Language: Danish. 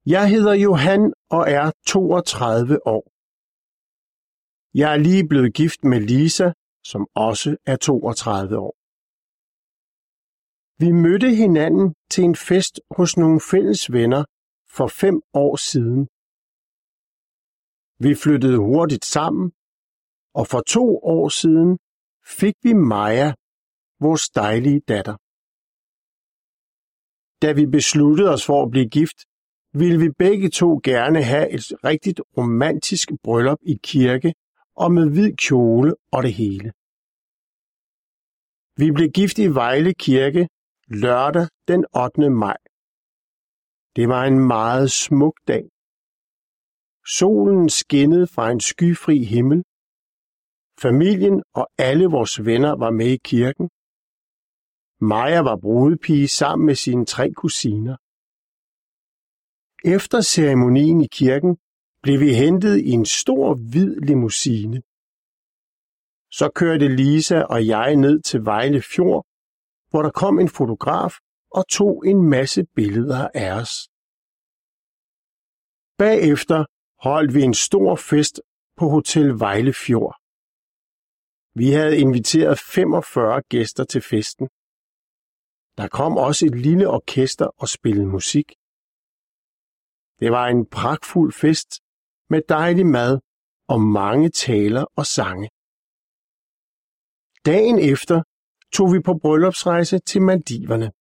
Jeg hedder Johan og er 32 år. Jeg er lige blevet gift med Lisa, som også er 32 år. Vi mødte hinanden til en fest hos nogle fælles venner for 5 år siden. Vi flyttede hurtigt sammen, og for 2 år siden fik vi Maja, vores dejlige datter. Da vi besluttede os for at blive gift, ville vi begge to gerne have et rigtigt romantisk bryllup i kirke og med hvid kjole og det hele. Vi blev gift i Vejle Kirke lørdag den 8. maj. Det var en meget smuk dag. Solen skinnede fra en skyfri himmel. Familien og alle vores venner var med i kirken. Maja var brudepige sammen med sine 3 kusiner. Efter ceremonien i kirken blev vi hentet i en stor hvid limousine. Så kørte Lisa og jeg ned til Vejle Fjord, hvor der kom en fotograf og tog en masse billeder af os. Bagefter holdt vi en stor fest på Hotel Vejle Fjord. Vi havde inviteret 45 gæster til festen. Der kom også et lille orkester og spillede musik. Det var en pragtfuld fest med dejlig mad og mange taler og sange. Dagen efter tog vi på bryllupsrejse til Maldiverne.